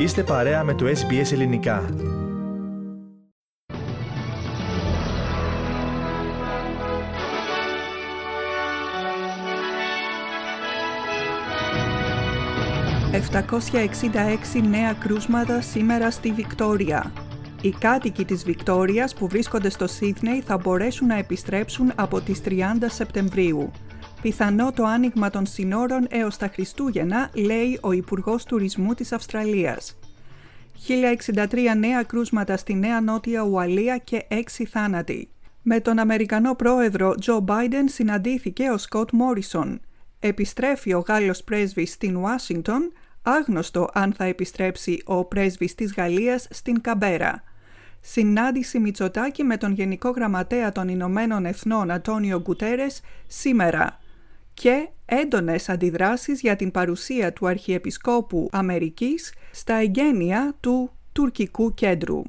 Είστε παρέα με το SBS Ελληνικά. «766 νέα κρούσματα σήμερα στη Βικτόρια. Οι κάτοικοι της Βικτόριας που βρίσκονται στο Σίδνεϊ θα μπορέσουν να επιστρέψουν από τις 30 Σεπτεμβρίου. Πιθανό το άνοιγμα των συνόρων έως τα Χριστούγεννα, λέει ο Υπουργός Τουρισμού της Αυστραλίας. 1063 νέα κρούσματα στη Νέα Νότια Ουαλία και 6 θάνατοι. Με τον Αμερικανό πρόεδρο Τζο Μπάιντεν συναντήθηκε ο Σκοτ Μόρισον. Επιστρέφει ο Γάλλος πρέσβης στην Ουάσιγκτον, άγνωστο αν θα επιστρέψει ο πρέσβης της Γαλλίας στην Καμπέρα. Συνάντηση Μητσοτάκη με τον Γενικό Γραμματέα των Ηνωμένων Εθνών Αντώνιο Γκουτέρες σήμερα. Και έντονες αντιδράσεις για την παρουσία του Αρχιεπισκόπου Αμερικής στα εγγένεια του τουρκικού κέντρου.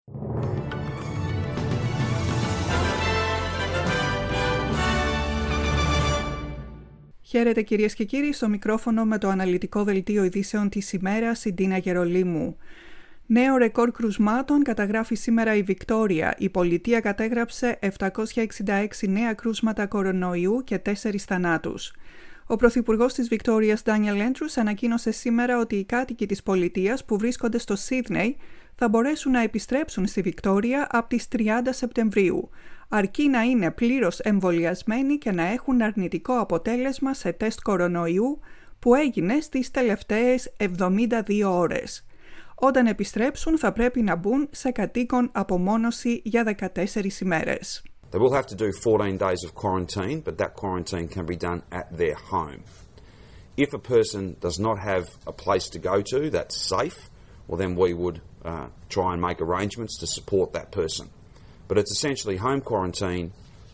Χαίρετε κυρίες και κύριοι, στο μικρόφωνο με το αναλυτικό δελτίο ειδήσεων της ημέρας η Ντίνα Γερολίμου. Νέο ρεκόρ κρουσμάτων καταγράφει σήμερα η Βικτόρια. Η πολιτεία κατέγραψε 766 νέα κρούσματα κορονοϊού και 4 θανάτους. Ο Πρωθυπουργός της Βικτόριας, Ντάνιελ Έντρους, ανακοίνωσε σήμερα ότι οι κάτοικοι της πολιτείας που βρίσκονται στο Σίδνεϊ θα μπορέσουν να επιστρέψουν στη Βικτόρια από τις 30 Σεπτεμβρίου, αρκεί να είναι πλήρως εμβολιασμένοι και να έχουν αρνητικό αποτέλεσμα σε τεστ κορονοϊού που έγινε στις τελευταίες 72 ώρες. Όταν επιστρέψουν θα πρέπει να μπουν σε κατοίκον απομόνωση για 14 ημέρες. They will have to do 14 days of quarantine, but that quarantine can be done at their home. If a person does not have a place to go to that's safe, well then we would try and make arrangements to support that person. But it's essentially home quarantine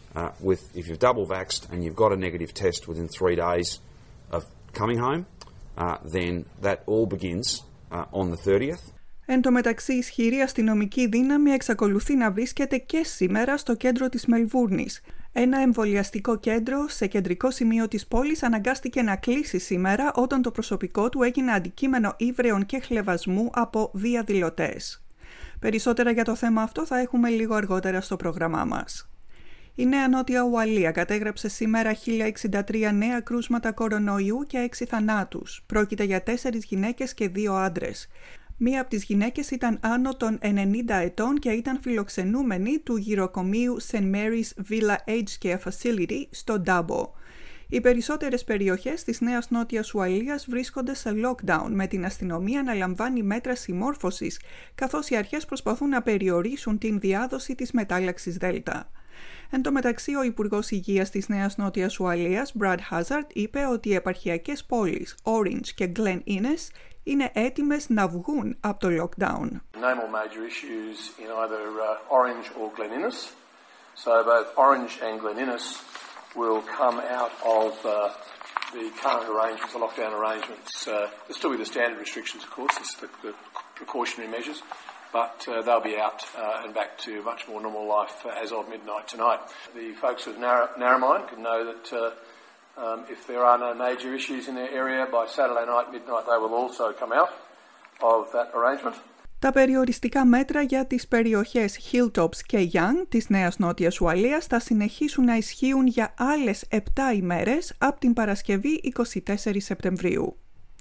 if you've double vaxxed and you've got a negative test within 3 days of coming home, then that all begins on the 30th. Εν τω μεταξύ, ισχυρή αστυνομική δύναμη εξακολουθεί να βρίσκεται και σήμερα στο κέντρο της Μελβούρνης. Ένα εμβολιαστικό κέντρο σε κεντρικό σημείο της πόλης αναγκάστηκε να κλείσει σήμερα όταν το προσωπικό του έγινε αντικείμενο ύβρεων και χλευασμού από διαδηλωτές. Περισσότερα για το θέμα αυτό θα έχουμε λίγο αργότερα στο πρόγραμμά μας. Η Νέα Νότια Ουαλία κατέγραψε σήμερα 1063 νέα κρούσματα κορονοϊού και 6 θανάτους. Πρόκειται για 4 γυναίκες και 2 άντρες. Μία από τις γυναίκες ήταν άνω των 90 ετών και ήταν φιλοξενούμενη του γυροκομείου St. Mary's Villa Aged Care Facility στο Ντάμπο. Οι περισσότερες περιοχές της Νέας Νότιας Ουαλίας βρίσκονται σε lockdown, με την αστυνομία να λαμβάνει μέτρα συμμόρφωσης, καθώς οι αρχές προσπαθούν να περιορίσουν την διάδοση της μετάλλαξης Δέλτα. Εν τω μεταξύ, ο Υπουργός Υγείας της Νέας Νότιας Ουαλίας, Brad Hazzard, είπε ότι οι επαρχιακές πόλεις Orange και Glen Innes είναι έτοιμες να βγουν από το lockdown. No more major issues in either Orange or Glen Innes. So both Orange and Glen Innes will come out of the current arrangements, the lockdown arrangements. There'll still be the standard restrictions, of course, the precautionary measures, but they'll be out and back to much more normal life as of midnight tonight. The folks of Narromine can know that if there are no major issues in their area by Saturday night midnight, they will also come out of that arrangement. Τα περιοριστικά μέτρα για τις περιοχές Hilltops και Young της Νέας Νότιας Ουαλίας θα συνεχίσουν να ισχύουν για άλλες 7 ημέρες από την Παρασκευή 24 Σεπτεμβρίου.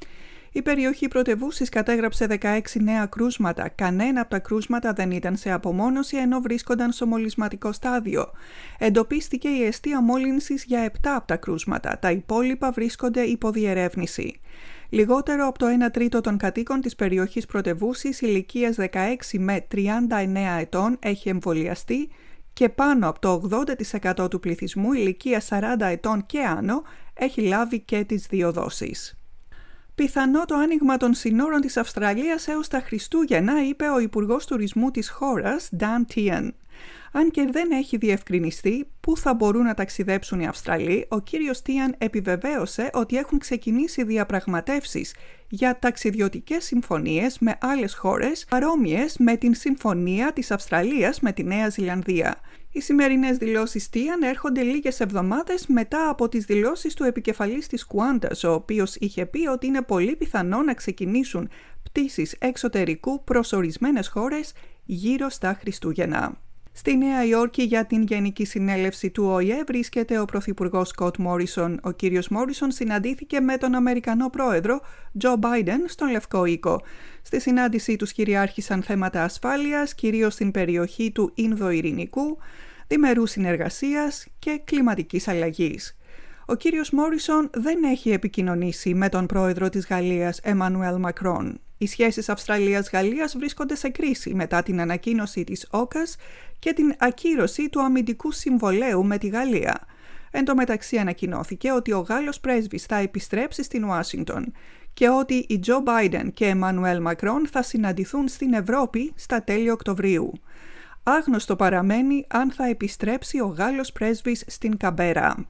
Η περιοχή πρωτευούσης κατέγραψε 16 νέα κρούσματα. Κανένα από τα κρούσματα δεν ήταν σε απομόνωση ενώ βρίσκονταν στο μολυσματικό στάδιο. Εντοπίστηκε η αιστεία μόλυνσης για 7 από τα κρούσματα. Τα υπόλοιπα βρίσκονται υπό διερεύνηση. Λιγότερο από το 1 τρίτο των κατοίκων της περιοχής πρωτευούσης ηλικίας 16 με 39 ετών έχει εμβολιαστεί και πάνω από το 80% του πληθυσμού ηλικίας 40 ετών και άνω έχει λάβει και τις 2 δόσεις. Πιθανό το άνοιγμα των συνόρων της Αυστραλίας έως τα Χριστούγεννα, είπε ο Υπουργός Τουρισμού της χώρας, Dan Tehan. Αν και δεν έχει διευκρινιστεί πού θα μπορούν να ταξιδέψουν οι Αυστραλοί, ο κύριος Tehan επιβεβαίωσε ότι έχουν ξεκινήσει διαπραγματεύσεις για ταξιδιωτικές συμφωνίες με άλλες χώρες παρόμοιες με την συμφωνία της Αυστραλίας με τη Νέα Ζηλανδία. Οι σημερινές δηλώσεις Tehan έρχονται λίγες εβδομάδες μετά από τις δηλώσεις του επικεφαλής της Qantas, ο οποίος είχε πει ότι είναι πολύ πιθανό να ξεκινήσουν πτήσεις εξωτερικού προς ορισμένες χώρες γύρω στα Χριστούγεννα. Στη Νέα Υόρκη για την Γενική Συνέλευση του ΟΗΕ βρίσκεται ο Πρωθυπουργός Σκοτ Μόρισον. Ο κύριος Μόρισον συναντήθηκε με τον Αμερικανό πρόεδρο Τζο Μπάιντεν στον Λευκό Οίκο. Στη συνάντησή τους κυριάρχησαν θέματα ασφάλειας, κυρίως στην περιοχή του Ινδοειρηνικού, διμερούς συνεργασίας και κλιματικής αλλαγής. Ο κύριος Μόρισον δεν έχει επικοινωνήσει με τον πρόεδρο της Γαλλίας, Εμμανουέλ Μακρόν. Οι σχέσεις Αυστραλίας-Γαλλίας βρίσκονται σε κρίση μετά την ανακοίνωση της AUKUS και την ακύρωση του αμυντικού συμβολέου με τη Γαλλία. Εν τω μεταξύ ανακοινώθηκε ότι ο Γάλλος πρέσβης θα επιστρέψει στην Ουάσιγκτον και ότι οι Τζο Μπάιντεν και Εμμανουέλ Μακρόν θα συναντηθούν στην Ευρώπη στα τέλη Οκτωβρίου. Άγνωστο παραμένει αν θα επιστρέψει ο Γάλλος πρέσβης στην Καμπέρα.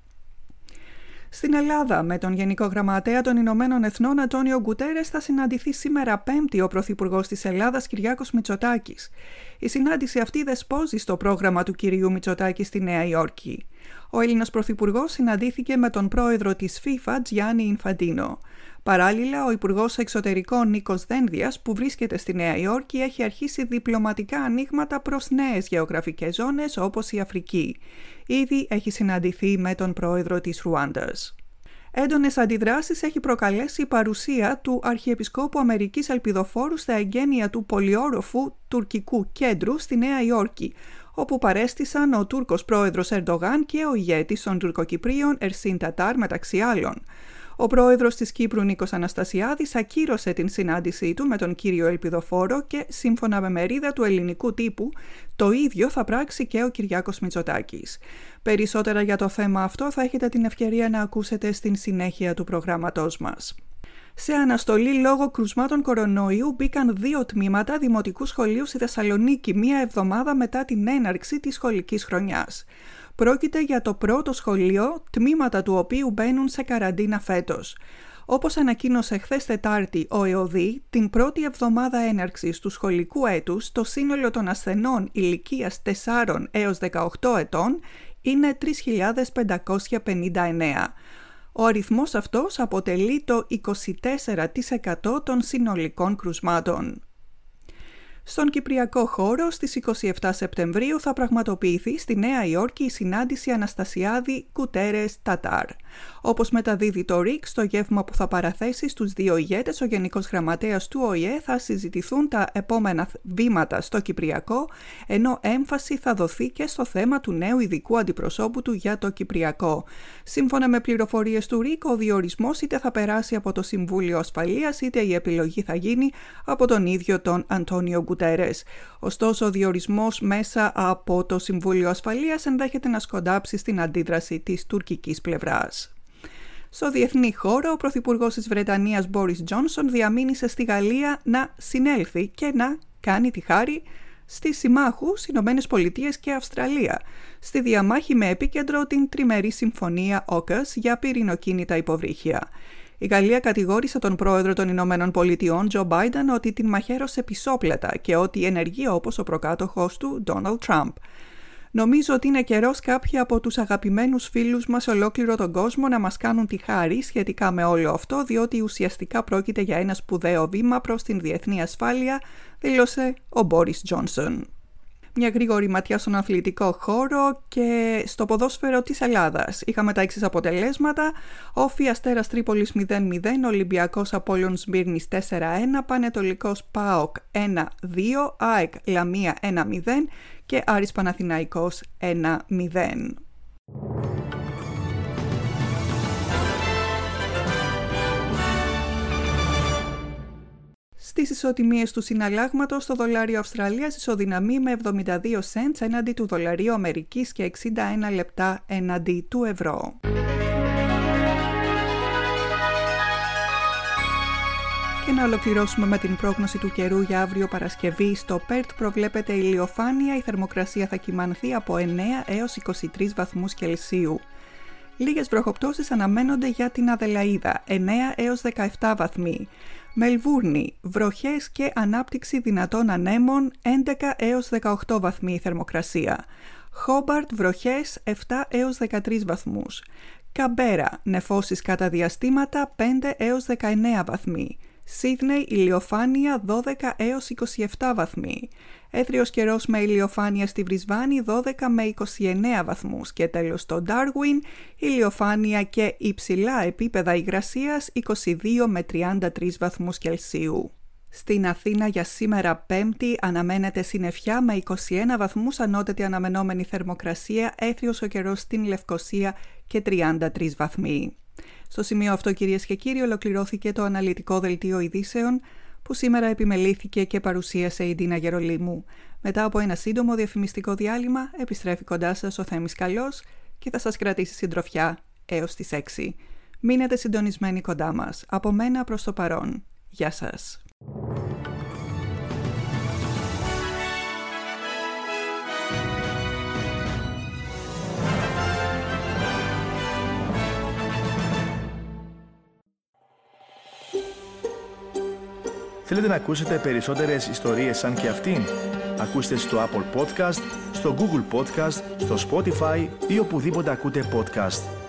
Στην Ελλάδα, με τον Γενικό Γραμματέα των Ηνωμένων Εθνών Αντώνιο Γκουτέρες θα συναντηθεί σήμερα Πέμπτη ο Πρωθυπουργός της Ελλάδας Κυριάκος Μητσοτάκης. Η συνάντηση αυτή δεσπόζει στο πρόγραμμα του κυρίου Μητσοτάκη στη Νέα Υόρκη. Ο Έλληνας Πρωθυπουργός συναντήθηκε με τον πρόεδρο της FIFA, Τζιάννη Ινφαντίνο. Παράλληλα, ο Υπουργός Εξωτερικών Νίκος Δένδιας, που βρίσκεται στη Νέα Υόρκη, έχει αρχίσει διπλωματικά ανοίγματα προς νέες γεωγραφικές ζώνες όπως η Αφρική. Ήδη έχει συναντηθεί με τον πρόεδρο της Ρουάντας. Έντονες αντιδράσεις έχει προκαλέσει η παρουσία του Αρχιεπισκόπου Αμερικής Ελπιδοφόρου στα εγγένεια του πολυόροφου τουρκικού κέντρου στη Νέα Υόρκη, όπου παρέστησαν ο Τούρκος πρόεδρος Ερντογάν και ο ηγέτης των Τουρκοκυπρίων Ερσίν Τατάρ μεταξύ άλλων. Ο πρόεδρος της Κύπρου Νίκος Αναστασιάδης ακύρωσε την συνάντησή του με τον κύριο Ελπιδοφόρο και σύμφωνα με μερίδα του ελληνικού τύπου το ίδιο θα πράξει και ο Κυριάκος Μητσοτάκης. Περισσότερα για το θέμα αυτό θα έχετε την ευκαιρία να ακούσετε στην συνέχεια του προγράμματός μας. Σε αναστολή λόγω κρουσμάτων κορονοϊού μπήκαν 2 τμήματα δημοτικού σχολείου στη Θεσσαλονίκη μία εβδομάδα μετά την έναρξη της σχολικής χρονιάς. Πρόκειται για το πρώτο σχολείο, τμήματα του οποίου μπαίνουν σε καραντίνα φέτος. Όπως ανακοίνωσε χθες Τετάρτη ο ΕΟΔΗ, την πρώτη εβδομάδα έναρξης του σχολικού έτους, το σύνολο των ασθενών ηλικίας 4 έως 18 ετών είναι 3.559. Ο αριθμός αυτός αποτελεί το 24% των συνολικών κρουσμάτων. Στον Κυπριακό χώρο, στις 27 Σεπτεμβρίου θα πραγματοποιηθεί στη Νέα Υόρκη η συνάντηση Αναστασιάδη-Γκουτέρες-Τατάρ. Όπως μεταδίδει το ΡΙΚ, στο γεύμα που θα παραθέσει στους 2 ηγέτες, ο Γενικός Γραμματέας του ΟΗΕ, θα συζητηθούν τα επόμενα βήματα στο Κυπριακό, ενώ έμφαση θα δοθεί και στο θέμα του νέου ειδικού αντιπροσώπου του για το Κυπριακό. Σύμφωνα με πληροφορίες του ΡΙΚ, ο διορισμός είτε θα περάσει από το Συμβούλιο Ασφαλείας, είτε η επιλογή θα γίνει από τον ίδιο τον Αντώνιο Γκουτέρες. Ωστόσο, ο διορισμός μέσα από το Συμβούλιο Ασφαλείας ενδέχεται να σκοντάψει στην αντίδραση της τουρκικής πλευράς. Στο διεθνή χώρο, ο Πρωθυπουργός της Βρετανίας Μπόρις Τζόνσον διαμήνυσε στη Γαλλία να συνέλθει και να κάνει τη χάρη στις συμμάχους Ηνωμένες Πολιτείες και Αυστραλία, στη διαμάχη με επίκεντρο την τριμερή συμφωνία AUKUS για πυρηνοκίνητα υποβρύχια. Η Γαλλία κατηγόρησε τον πρόεδρο των Ηνωμένων Πολιτειών, Τζο Μπάιντεν, ότι την μαχαίρωσε πισόπλατα και ότι ενεργεί όπως ο προκάτοχος του, Ντόναλντ Τραμπ. Νομίζω ότι είναι καιρός κάποιοι από τους αγαπημένους φίλους μας σε ολόκληρο τον κόσμο να μας κάνουν τη χάρη σχετικά με όλο αυτό, διότι ουσιαστικά πρόκειται για ένα σπουδαίο βήμα προς την διεθνή ασφάλεια, δήλωσε ο Μπόρις Τζόνσον. Μια γρήγορη ματιά στον αθλητικό χώρο και στο ποδόσφαιρο της Ελλάδας. Είχαμε τα εξής αποτελέσματα: Όφη Αστέρας Τρίπολης 0-0, Ολυμπιακός Απόλλων Σμύρνης 4-1, Πανετολικός ΠΑΟΚ 1-2, ΑΕΚ Λαμία 1-0 και Άρης Παναθηναϊκός 1-0. Στις ισοτιμίες του συναλλάγματος, το δολάριο Αυστραλίας ισοδυναμεί με 72 cents έναντι του δολαρίου Αμερικής και 61 λεπτά έναντι του ευρώ. Και να ολοκληρώσουμε με την πρόγνωση του καιρού για αύριο Παρασκευή. Στο Πέρτ προβλέπεται ηλιοφάνεια, η θερμοκρασία θα κυμανθεί από 9 έως 23 βαθμούς Κελσίου. Λίγες βροχοπτώσεις αναμένονται για την Αδελαΐδα, 9 έως 17 βαθμοί. Μελβούρνη, βροχές και ανάπτυξη δυνατών ανέμων, 11 έως 18 βαθμοί η θερμοκρασία. Χόμπαρτ, βροχές, 7 έως 13 βαθμούς. Καμπέρα, νεφώσεις κατά διαστήματα, 5 έως 19 βαθμοί. Σίδνεϊ ηλιοφάνεια 12 έως 27 βαθμοί. Έθριος καιρός με ηλιοφάνεια στη Βρισβάνη 12 με 29 βαθμούς. Και τέλος στο Ντάρουιν, ηλιοφάνεια και υψηλά επίπεδα υγρασίας 22 με 33 βαθμούς Κελσίου. Στην Αθήνα για σήμερα Πέμπτη αναμένεται συννεφιά με 21 βαθμούς ανώτατη αναμενόμενη θερμοκρασία, έθριος ο καιρός στην Λευκοσία και 33 βαθμοί. Στο σημείο αυτό, κυρίες και κύριοι, ολοκληρώθηκε το αναλυτικό δελτίο ειδήσεων που σήμερα επιμελήθηκε και παρουσίασε η Ντίνα Γερολίμου. Μετά από ένα σύντομο διαφημιστικό διάλειμμα επιστρέφει κοντά σας ο Θέμης Καλός και θα σας κρατήσει συντροφιά έως τις 6. Μείνετε συντονισμένοι κοντά μας. Από μένα προς το παρόν. Γεια σας. Θέλετε να ακούσετε περισσότερες ιστορίες σαν και αυτήν? Ακούστε στο Apple Podcast, στο Google Podcast, στο Spotify ή οπουδήποτε ακούτε podcast.